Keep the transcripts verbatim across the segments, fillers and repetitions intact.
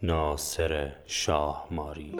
ناصر شاهماری.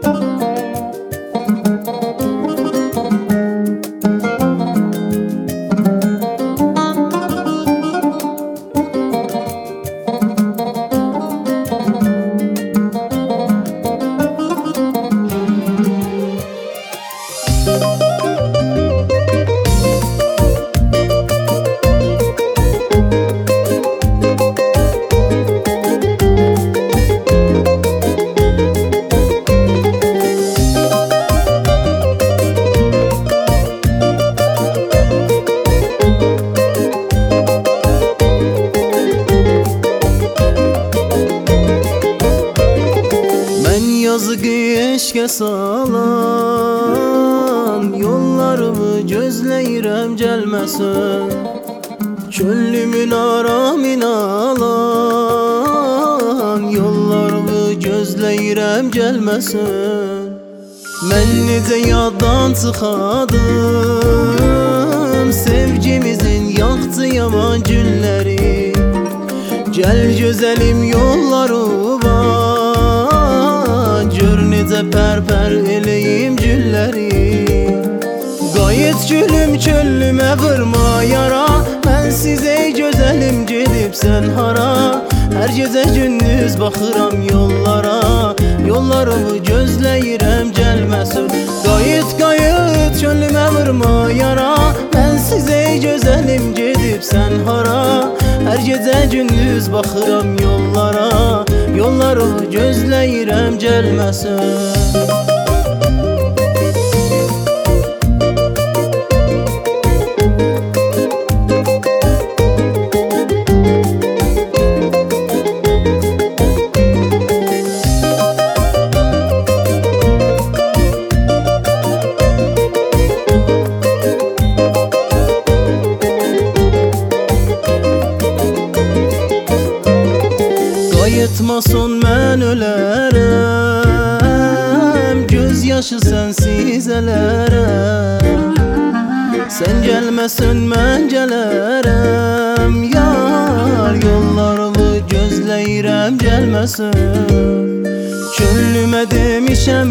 Yazık eşke salan yollarımı gözleyirəm gelmesin. Çöllümün aramın alan yollarımı gözleyirəm gelmesin. Mən necə yaddan çıxadım sevgimizin yaxtı yaman günləri. Gel güzelim yollarıma, gör necə pər-pər eləyim gülləri. Qayıt gülüm çöllümə vurma yara, mən sizə gözəlim gedibsən hara. Hər gecə gündüz baxıram yollara, yollarımı gözləyirəm gəlməsin. Qayıt qayıt çöllümə vurma yara, mən sizə gözəlim gedibsən hara. Hər gecə gündüz baxıram yollara, yollarımı gözləyirəm gəlməsin. Qayıtmason mən ölərəm, göz yaşı sənsiz ələrəm. Sən gəlməsən mən gələrəm, yar yollarımı gözləyirəm gəlməsin. Könlümə demişəm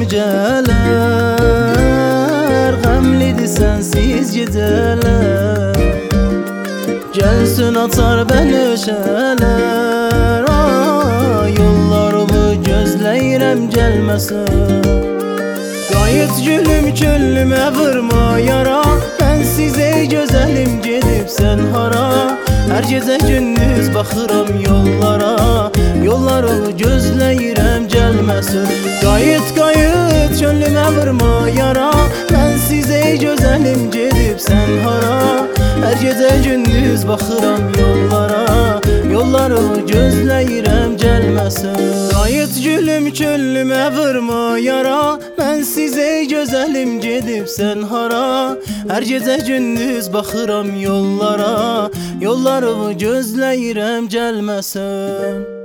gələr, qəmlidir sənsiz gecələr. Gəlsin açar bənöşələr, yollarımı gözləyirəm gəlməsin. Qayıt gülüm köllümə vurma yara, mən sizə gözəlim gedibsən hara. Hər gecə gündüz baxıram yollara, yollarımı gözləyirəm gəlməsin. Qayıt qayıt köllümə vurma yara, mən sizə gözəlim gedibsən hara. Hər gecə gündüz baxıram yollara, yollarımı gözləyirəm gəlməsin. Qayıt gülüm köllümə vurma yara, mən sizə gözəlim gedibsən hara. Hər gecə gündüz baxıram yollara, yollarımı gözləyirəm gəlməsin.